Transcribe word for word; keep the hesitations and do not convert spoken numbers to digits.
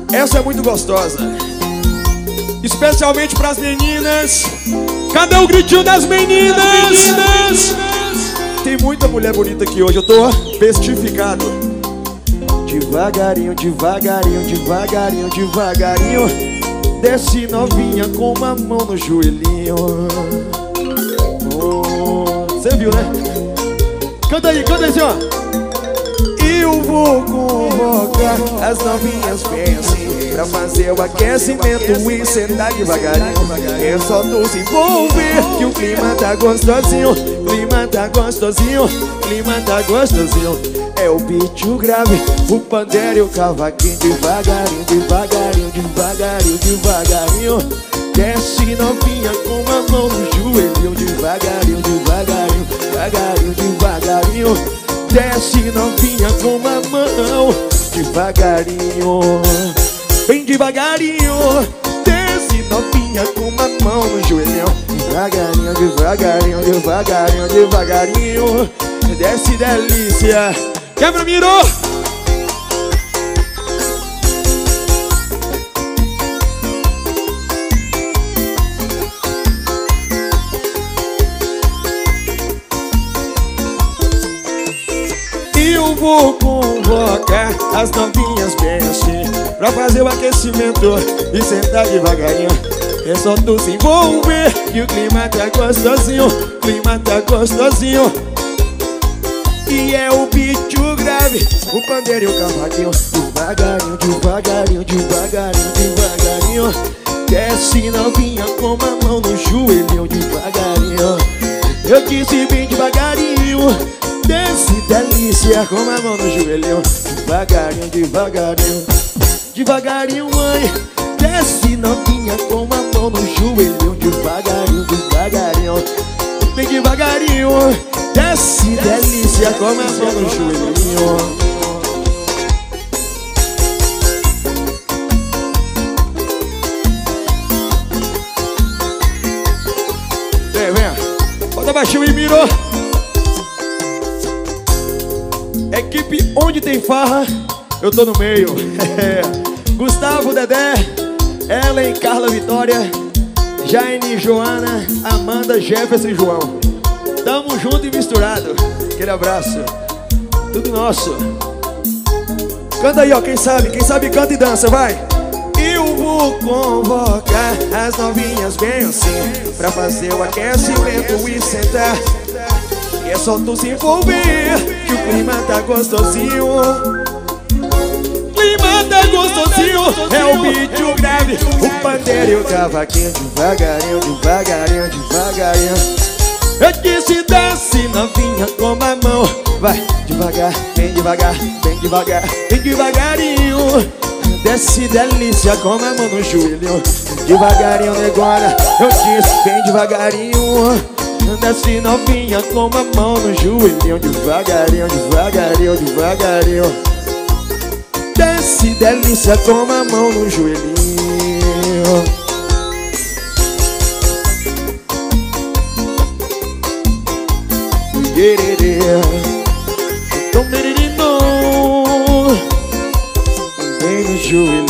Essa é muito gostosa, especialmente pras meninas. Cadê o gritinho das meninas? Das meninas? Tem muita mulher bonita aqui hoje, eu tô bestificado. Devagarinho, devagarinho, devagarinho, devagarinho, desce novinha com uma mão no joelhinho. Você oh, viu, né? Canta aí, canta aí, senhor. Eu vou convocar as novinhas bem assim, pra fazer o aquecimento e sentar devagarinho. É só tu se envolver que o clima tá gostosinho. Clima tá gostosinho, clima tá gostosinho. É o beat, o grave, o pandeiro e o cavaquinho. Devagarinho, devagarinho, devagarinho, devagarinho, desce novinha com uma mão no joelho. Devagarinho, devagarinho, devagarinho, devagarinho, desce novinha com uma mão. Devagarinho, bem devagarinho, desce novinha com uma mão no joelhão. Devagarinho, devagarinho, devagarinho, devagarinho, desce delícia. Quebra, Miro! Eu vou convocar as novinhas bem assim, pra fazer o aquecimento e sentar devagarinho. É só tu se envolver que o clima tá gostosinho. O clima tá gostosinho. E é o beat, o grave, o pandeiro e o cavaquinho. Devagarinho, devagarinho, devagarinho, devagarinho, desce novinha com uma mão no joelho. Devagarinho, eu disse bem devagarinho, desce delícia com uma mão no joelho. Devagarinho, devagarinho, devagarinho, mãe, desce novinha com uma mão no joelho. Devagarinho, devagarinho, bem devagarinho, desce delícia com a mão no joelhinho. Vem, vem, bota baixinho e mirou. Equipe onde tem farra, eu tô no meio. Gustavo, Dedé, Ellen, Carla, Vitória, Jaine, Joana, Amanda, Jefferson e João. Tamo junto e misturado. Aquele abraço. Tudo nosso. Canta aí, ó, quem sabe, quem sabe canta e dança, vai. Eu vou convocar as novinhas bem assim, pra fazer o aquecimento e sentar. E é só tu se envolver que o clima tá gostosinho. Clima tá gostosinho. É o beat, o grave, o pandeiro e o cavaquinho. Devagarinho, devagarinho, devagarinho, eu disse desce novinha com a mão. Vai devagar, bem devagar, bem devagar, bem devagarinho, desce delícia com a mão no joelho. Devagarinho, negona, eu disse bem devagarinho, desce novinha com a mão no joelho. Devagarinho, devagarinho, devagarinho, desce delícia com a mão no joelhinho. Tom, bem no joelho.